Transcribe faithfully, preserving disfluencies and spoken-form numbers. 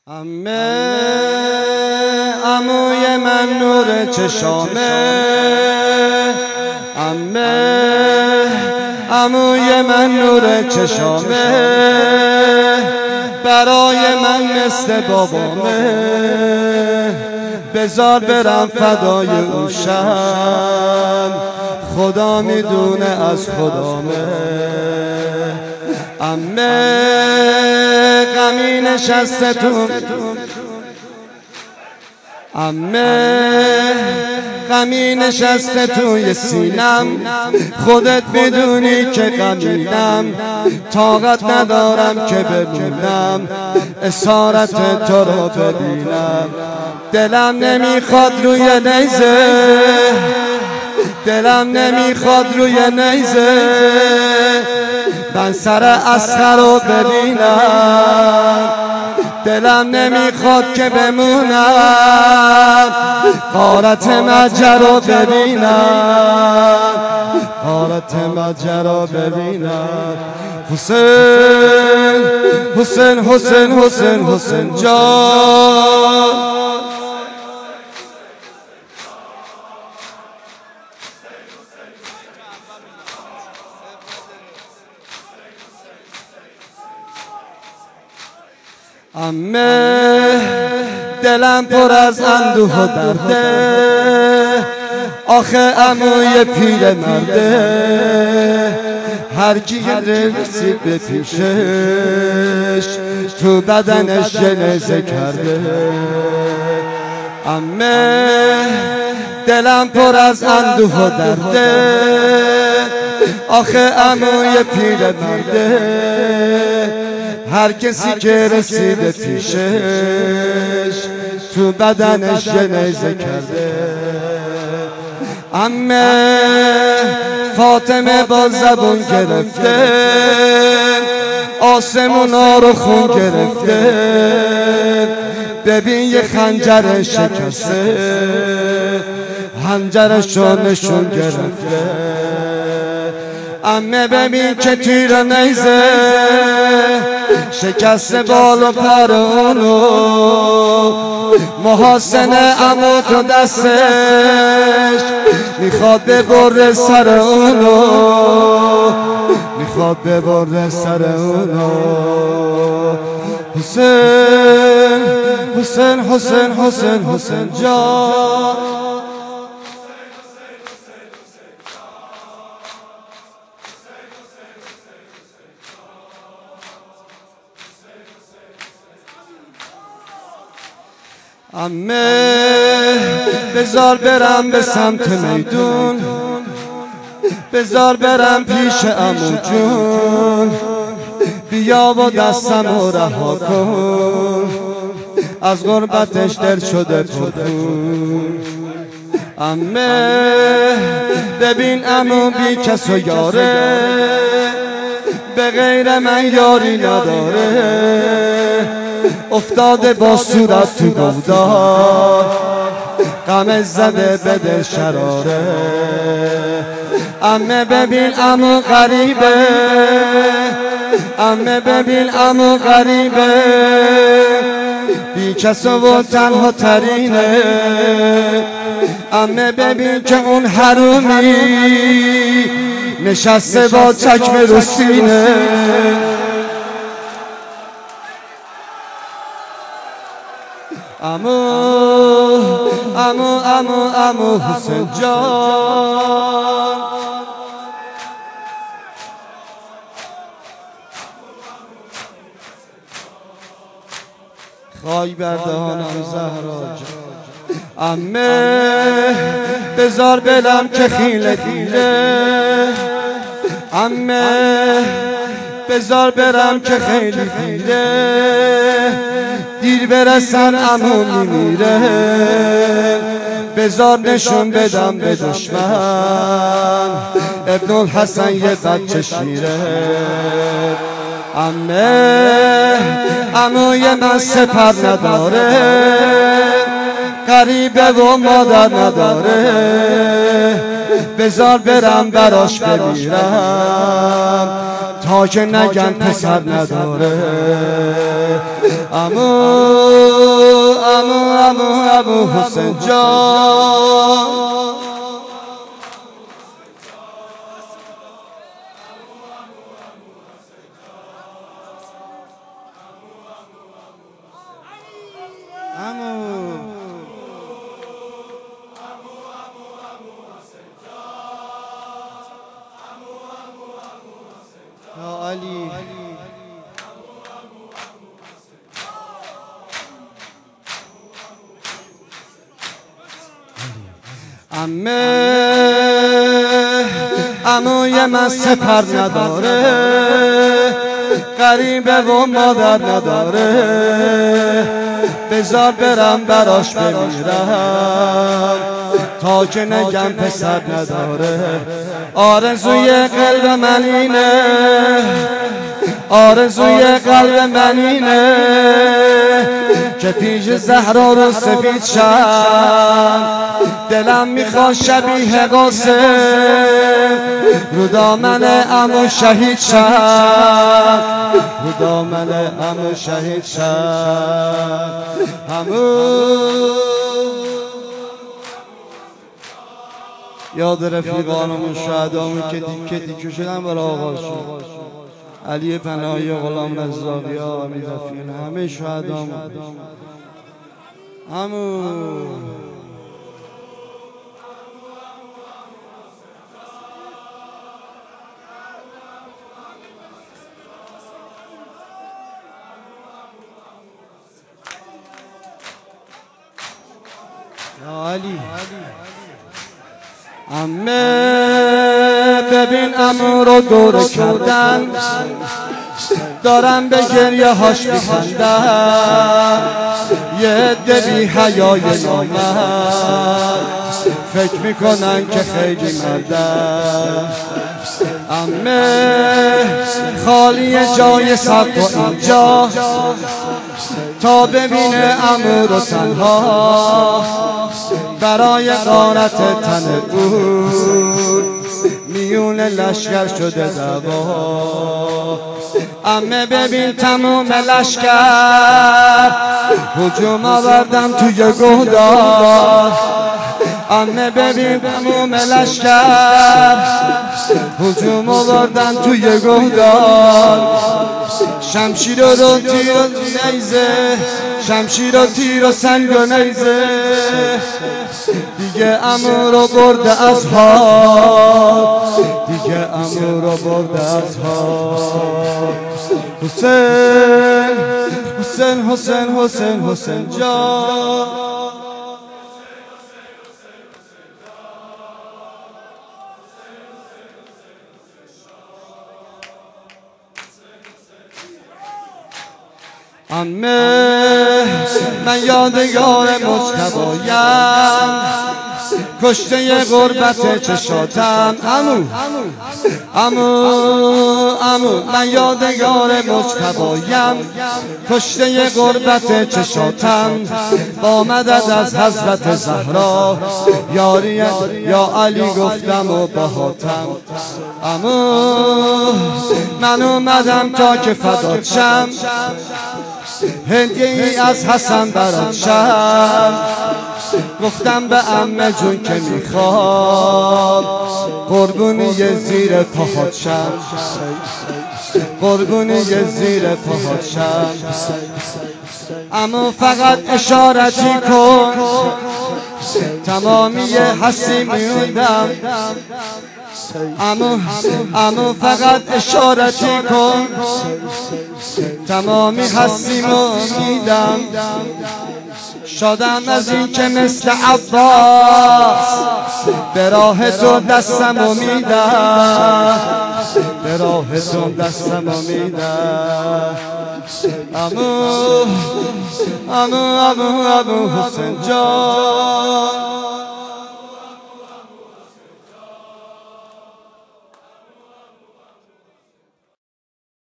عمه عموی من نور چشامه، عمه عموی من نور چشامه، برای من مثل بابامه. بذار برم فدای اون شم، خدا میدونه از خدامه. عمه غمی نشسته تو، عمه غمی نشسته توی سینم، خودت بدونی که غمینم، طاقت ندارم که ببینم اسارت تو رو ببینم. دلم نمیخواد روی نیزه، دلم نمیخواد روی نیزه من سر اصغر رو ببینم. دلم نمیخواد که بمونم غارت مجر رو ببینم، غارت مجر رو ببینم. حسین حسین حسین حسین حسین جان، عمه دلم پر از اندوه و درده، آخه عموی پیر مرده، هر کی رسید به پیشش تو بدنش جنازه کرده. عمه دلم پر از اندوه و درده، آخه عموی پیر مرده، هر کسی که رسیده پیشش تو بدنش جنازه کرده. عمه فاطمه با زبون گرفته، آسمونا رو خون گرفته، ببین یه خنجر شکسته، خنجرش رو نشون گرفته. عمه ببین که تیر نیزه شکست بال و پر اونو، محاسن عمو تو دستش میخواد ببره سر اونو، میخواد ببره سر اونو. حسین حسین حسین حسین حسین جان، عمه بذار برم به سمت میدون، بذار برم پیش عمو جون، بیا و دستمو رها کن، از غربتش دل شده پرخون. عمه ببین عمو بی کس و یاره، به غیر من یاری نداره، افتاده با صورت تو گودار، غم زده به دل شراره. عمه ببین عمو غریبه، عمه ببین عمو غریبه، بی کس و تنها ترینه. عمه ببین که اون حرومی نشسته با چکمه رو سینه. عمو عمو عمو عمو حسین جان، خای بردهانم زهرا جان. عمه بذار بلم که خیله دیره، عمه بذار برم که خیلی دیره، دیر برسن عمو میمیره. بذار نشون بدم به دشمن ابن الحسن یه بچه شیره. عمه عموی من سپر نداره، غریبه و مادر نداره، بذار برم براش بمیرم تا که نگن پسر نداره. امو امو امو امو حسین جان، یا علی امه عموی من سپر نداره، غریبه و مادر نداره، بذار برم براش بمیرم تا که نگم پسر نداره. آرزوی قلب من اینه، آرزوی قلب من اینه که پیش زهرا رو سفید شم. دلم میخواد شبیه قاسم رو دامن عمو شهید شم، رو دامن عمو شهید شم. عمو یاد رفیقانمون شهدامون که دیکه دیکه شدن برای آقا شد، علی پناهی، غلام رزاقی، امیر رفیقین، همه شهدامون. عمو یا علی عمه ببین عمو رو دور کردن، دارم به گریه هاش میخندن. یه عده بی حیای نامرد فکر میکنن که خیلی مردن. عمه خالی جای صد و اینجا تا ببینه عمو رو تنها، برای غارت تن بود میون لشکر شده دعوا. عمه ببین تموم لشکر هجوم آوردم توی گودار. عمه ببین تموم لشکر هجوم آوردن توی گودار. شمشیر و تیر و نیزه، شمشیر و تیر و سنگ و نیزه، دیگه عمو رو برده از حال، دیگه عمو رو برده از حال. حسین حسین حسین حسین حسین جان، عمه من یادگار مجتبایم، کشته غربت چشاتم. عمو عمو عمو من یادگار مجتبایم، کشته غربت چشاتم. با مدد از حضرت زهرا یاری یا علی گفتم و بهاتم. عمو من اومدم تا که فدات شم، هدیه ای از حسن برات شم. گفتم به عمه جون که میخوام قربونی زیر پاهات شم، قربونی زیر پاهات شم. اما فقط اشارتی کن، تمامی حسی میوندم. اما اما فقط اشارتی کن، تمامی حسیمو میدم. شادم از این که مثل عباس به راه تو دستمو میدم، به راه تو دستمو میدم. امو امو امو امو حسین جان،